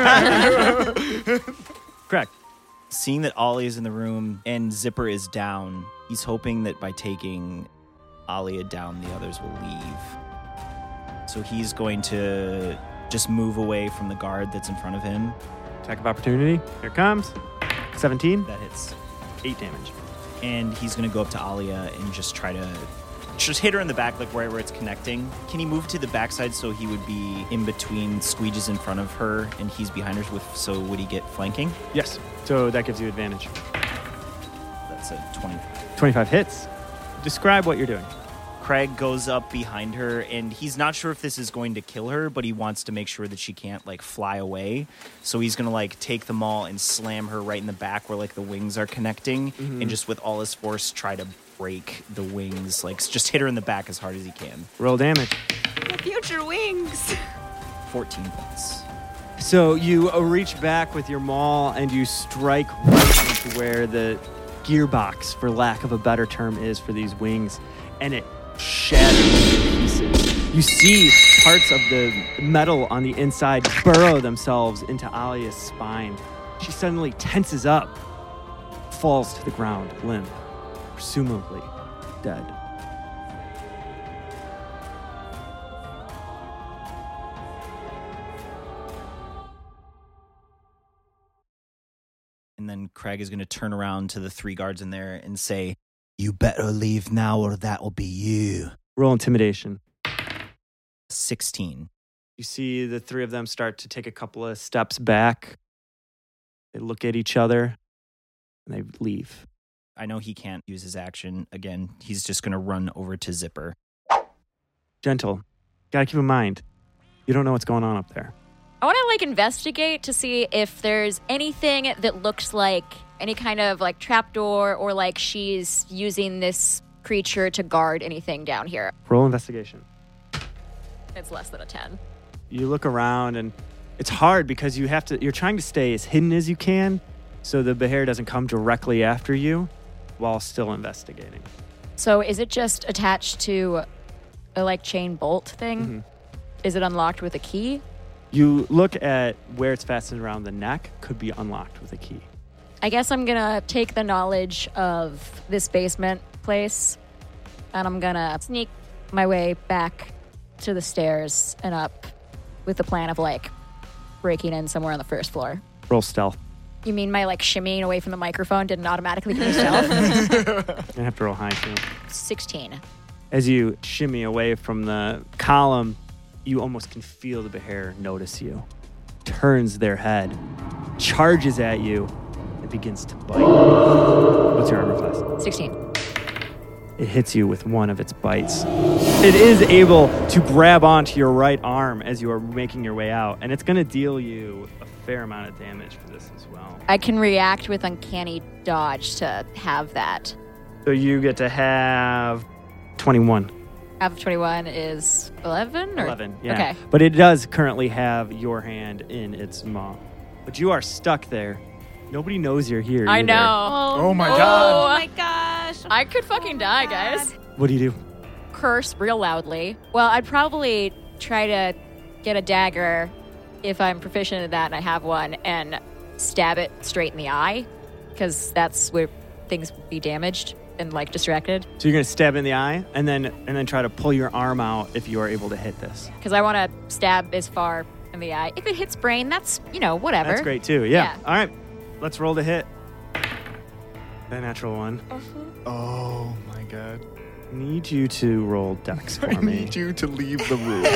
Correct.
Seeing that Ollie is in the room and Zipper is down, he's hoping that by taking Alia down, the others will leave. So he's going to just move away from the guard that's in front of him.
Attack of opportunity. Here it comes. seventeen.
That hits.
eight damage.
And he's going to go up to Alia and just try to just hit her in the back, like wherever it's connecting. Can he move to the backside so he would be in between? Squeege is in front of her and he's behind her, with, so would he get flanking?
Yes. So that gives you advantage.
That's a twenty.
twenty-five hits. Describe what you're doing.
Craig goes up behind her, and he's not sure if this is going to kill her, but he wants to make sure that she can't, like, fly away. So he's going to, like, take the maul and slam her right in the back where, like, the wings are connecting,
Mm-hmm.
and just with all his force try to break the wings. Like, just hit her in the back as hard as he can.
Roll damage.
The future wings.
fourteen points.
So you uh, reach back with your maul and you strike right into where the gearbox, for lack of a better term, is for these wings, and it shatters into pieces. You see parts of the metal on the inside burrow themselves into Alia's spine. She suddenly tenses up, falls to the ground, limp, presumably dead.
And then Craig is going to turn around to the three guards in there and say, "You better leave now or that will be you."
Roll intimidation.
sixteen.
You see the three of them start to take a couple of steps back. They look at each other and they leave.
I know he can't use his action. Again, he's just going to run over to Zipper.
Gentle. Gotta keep in mind, you don't know what's going on up there.
I want to like investigate to see if there's anything that looks like any kind of like trapdoor or like she's using this creature to guard anything down here.
Roll investigation.
It's less than a ten.
You look around and it's hard because you have to, you're trying to stay as hidden as you can so the Behair doesn't come directly after you while still investigating.
So is it just attached to a like chain bolt thing?
Mm-hmm.
Is it unlocked with a key?
You look at where it's fastened around the neck, could be unlocked with a key.
I guess I'm gonna take the knowledge of this basement place and I'm gonna sneak my way back to the stairs and up with the plan of like breaking in somewhere on the first floor.
Roll stealth.
You mean my like shimmying away from the microphone didn't automatically do stealth?
You have to roll high too.
sixteen.
As you shimmy away from the column, you almost can feel the Behair notice you. Turns their head, charges at you, and begins to bite. What's your armor class?
sixteen.
It hits you with one of its bites. It is able to grab onto your right arm as you are making your way out, and it's going to deal you a fair amount of damage for this as well.
I can react with uncanny dodge to have that.
So you get to have twenty-one.
Half of twenty-one is eleven? Or?
eleven, yeah.
Okay.
But it does currently have your hand in its maw. But you are stuck there. Nobody knows you're here.
I
either.
know.
Oh my
Oh
god.
my gosh.
I could fucking die,
God.
guys.
What do you do?
Curse real loudly. Well, I'd probably try to get a dagger if I'm proficient at that and I have one and stab it straight in the eye because that's where things would be damaged and like distracted.
So you're going to stab in the eye and then and then try to pull your arm out if you are able to hit this.
Because I want to stab as far in the eye. If it hits brain, that's, you know, whatever.
That's great too. Yeah.
Yeah.
All right. Let's roll to hit. A natural one.
Oh my god.
Need you to roll dex for
I
me.
need you to leave the room.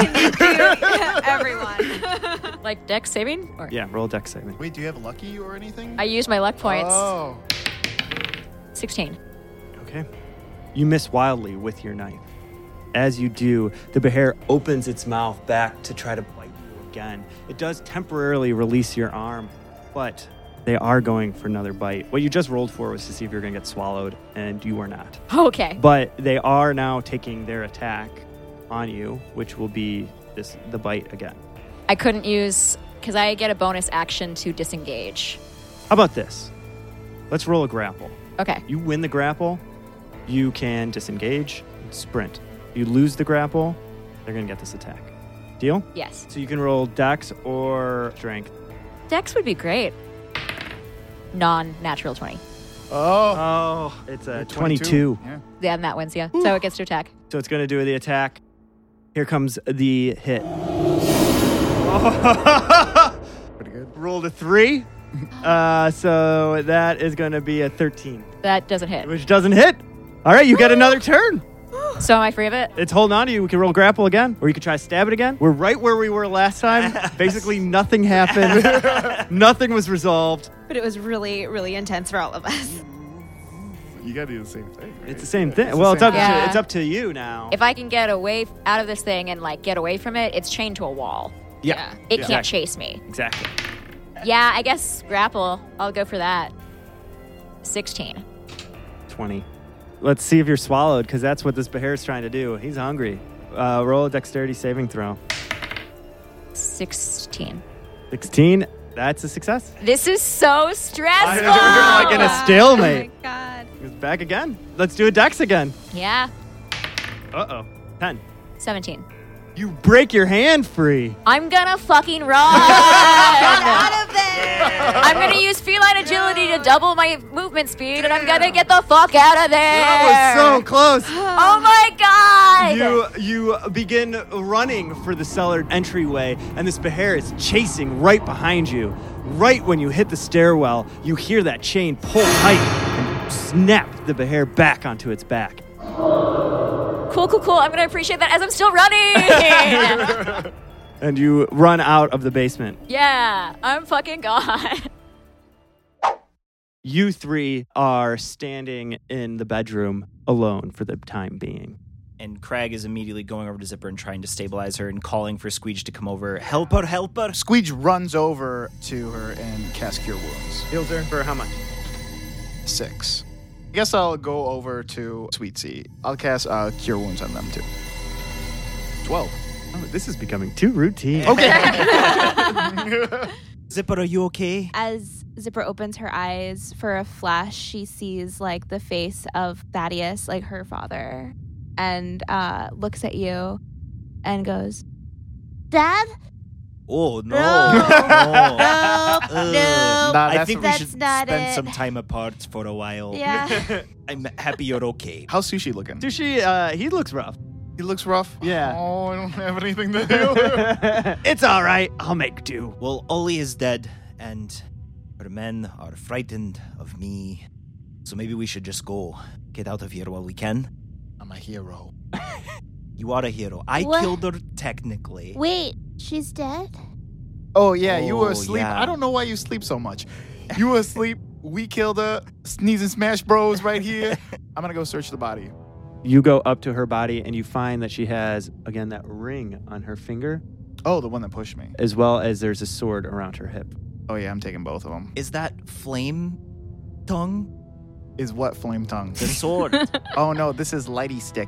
Everyone.
Like dex saving? Or
Yeah, roll dex saving.
Wait, do you have lucky or anything?
I use my luck points.
Oh.
sixteen.
Okay. You miss wildly with your knife. As you do, the Behair opens its mouth back to try to bite you again. It does temporarily release your arm, but they are going for another bite. What you just rolled for was to see if you're going to get swallowed, and you are not.
Okay.
But they are now taking their attack on you, which will be this the bite again.
I couldn't use, because I get a bonus action to disengage.
How about this? Let's roll a grapple.
Okay.
You win the grapple, you can disengage and sprint. You lose the grapple, they're going to get this attack. Deal?
Yes.
So you can roll dex or strength.
Dex would be great. Non-natural twenty.
Oh.
Oh, it's a
twenty-two.
twenty-two.
Yeah.
Yeah, and that wins, yeah. So it gets to attack.
So it's going to do the attack. Here comes the hit.
Pretty good.
Rolled a three. Uh, so that is going to be a thirteen,
That doesn't hit.
which doesn't hit. All right, you get another turn.
So am I free of it?
It's holding on to you. We can roll grapple again, or you can try to stab it again. We're right where we were last time. Basically, nothing happened. Nothing was resolved.
But it was really, really intense for all of us.
You gotta do the same thing. Right?
It's the same thing.
It's the
well, it's
same
up,
thing.
to,
Yeah.
it's up to you now.
If I can get away f- out of this thing and like get away from it, it's chained to a wall.
yeah,
It
Yeah.
can't chase me.
exactly.
Yeah, I guess grapple. I'll go for that. sixteen.
twenty. Let's see if you're swallowed, because that's what this Behair is trying to do. He's hungry. Uh, roll a dexterity saving throw.
sixteen.
sixteen. That's a success.
This is so stressful.
We're like in a
Oh
stalemate.
my god.
He's back again. Let's do a dex again.
Yeah,
Uh-oh. ten.
seventeen.
You break your hand free.
I'm gonna fucking run.
Out of there!
I'm gonna use feline agility to double my movement speed, and I'm gonna get the fuck out of there.
That was so close.
Oh my god!
You you begin running for the cellar entryway, and this Behair is chasing right behind you. Right when you hit the stairwell, you hear that chain pull tight and snap the Behair back onto its back.
Cool, cool, cool. I'm gonna appreciate that as I'm still running.
And you run out of the basement.
Yeah, I'm fucking gone.
You three are standing in the bedroom alone for the time being.
And Craig is immediately going over to Zipper and trying to stabilize her and calling for Squeege to come over. Help her, help her.
Squeege runs over to her and casts Cure Wounds.
Heals her for how much?
Six. I guess I'll go over to Sweet Sea. I'll cast uh, Cure Wounds on them too. Twelve.
Oh, this is becoming too routine.
Zipper, are you okay?
As Zipper opens her eyes for a flash, she sees like the face of Thaddeus, like her father, and uh, looks at you and goes,
Dad?
Oh, no.
No.
no.
No,
Ugh.
no.
Nah,
I
that's
think we
That's
should
not
spend
it.
some time apart for a while.
Yeah.
I'm happy you're okay.
How's Sushi looking?
Sushi, uh, he looks rough.
He looks rough.
Yeah.
Oh, I don't have anything to do.
It's all right. I'll make do.
Well, Ollie is dead, and our men are frightened of me. So maybe we should just go. Get out of here while we can.
I'm a hero.
You are a hero. I
What?
killed her technically.
Wait, she's dead?
Oh, yeah, you were
Oh,
asleep.
yeah.
I don't know why you sleep so much. You were asleep. We killed her. Sneeze and Smash Bros right here. I'm going to go search the body.
You go up to her body and you find that she has, again, that ring on her finger,
Oh, the one that pushed me.
as well as there's a sword around her hip.
Oh, yeah, I'm taking both of them.
Is that flame tongue?
Is what Flame Tongue?
The sword.
Oh, no, this is Lighty Stick.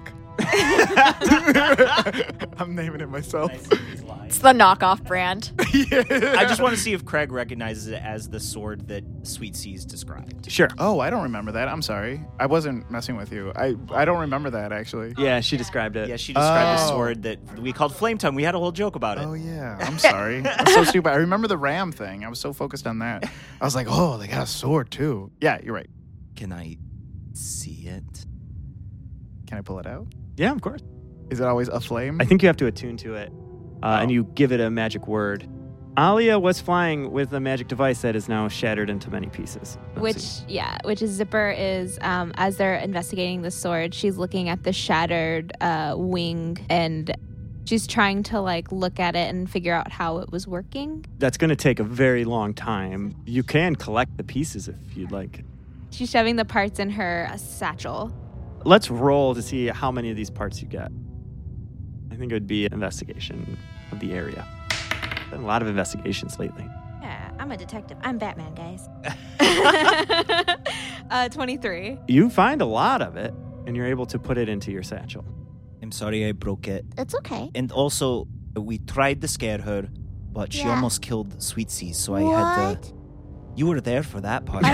I'm naming it myself.
It's the knockoff brand.
I just want to see if Craig recognizes it as the sword that Sweet Seas described.
Sure.
Oh, I don't remember that. I'm sorry. I wasn't messing with you. I, I don't remember that, actually.
Yeah, she described it.
Yeah, she described a
Oh.
sword that we called flame tongue. We had a whole joke about it.
Oh, yeah. I'm sorry. I'm so stupid. I remember the ram thing. I was so focused on that. I was like, oh, they got a sword, too. Yeah, you're right.
Can I see it?
Can I pull it out?
Yeah, of course.
Is it always a flame?
I think you have to attune to it, uh, and
Oh.
you give it a magic word. Alia was flying with a magic device that is now shattered into many pieces. Let's
which,
see.
yeah, which is Zipper is, um, as they're investigating the sword, she's looking at the shattered uh, wing and she's trying to like look at it and figure out how it was working.
That's going to take a very long time. You can collect the pieces if you'd like.
She's shoving the parts in her uh, satchel.
Let's roll to see how many of these parts you get. I think it would be an investigation of the area. Been a lot of investigations lately.
Yeah, I'm a detective. I'm Batman, guys.
uh, twenty-three.
You find a lot of it, and you're able to put it into your satchel.
I'm sorry I broke it.
It's okay.
And also, we tried to scare her, but she
Yeah.
almost killed Sweet Seas, so I had
What?
to. You were there for that part.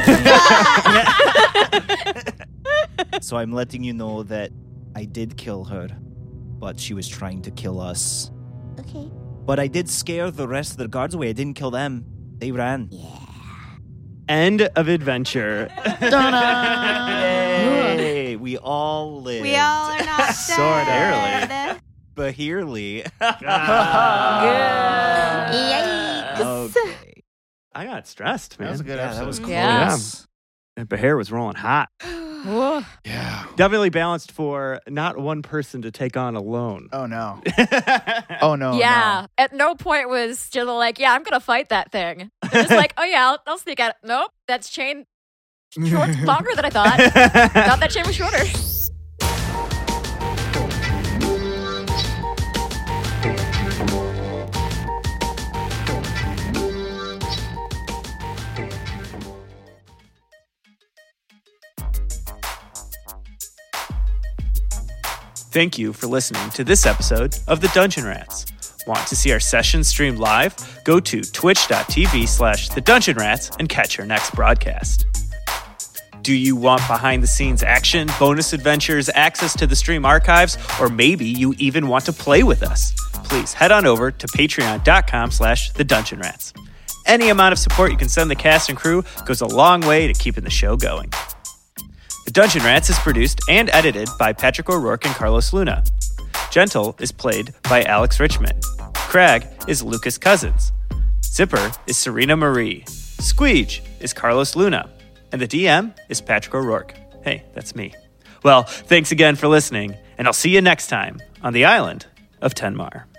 So I'm letting you know that I did kill her, but she was trying to kill us.
Okay.
But I did scare the rest of the guards away. I didn't kill them. They ran.
Yeah.
End of adventure.
Yay! We all lived.
We all are not
Sorta.
dead.
Bahirly.
Yikes.
Okay.
I got stressed, man.
That was a good
Yeah,
episode.
that was close.
Yeah.
And Bahir was rolling hot.
Whoa.
Yeah.
Definitely balanced for not one person to take on alone.
Oh no. Oh no.
yeah. At no point was Jill like, yeah, I'm going to fight that thing. They're just like, oh, yeah, I'll, I'll sneak out. Nope. That's chain short, longer than I thought. Thought that chain was shorter.
Thank you for listening to this episode of The Dungeon Rats. Want to see our sessions streamed live? Go to twitch.tv slash The Dungeon Rats and catch our next broadcast. Do you want behind-the-scenes action, bonus adventures, access to the stream archives, or maybe you even want to play with us? Please head on over to patreon.com slash The Dungeon Rats. Any amount of support you can send the cast and crew goes a long way to keeping the show going. The Dungeon Rats is produced and edited by Patrick O'Rourke and Carlos Luna. Gentle is played by Alex Richmond. Crag is Lucas Cousins. Zipper is Serena Marie. Squeege is Carlos Luna. And the D M is Patrick O'Rourke. Hey, that's me. Well, thanks again for listening, and I'll see you next time on the island of Tenmar.